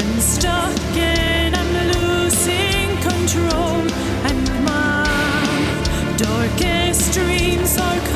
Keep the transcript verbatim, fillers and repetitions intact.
I'm stuck and I'm losing control, and my darkest dreams are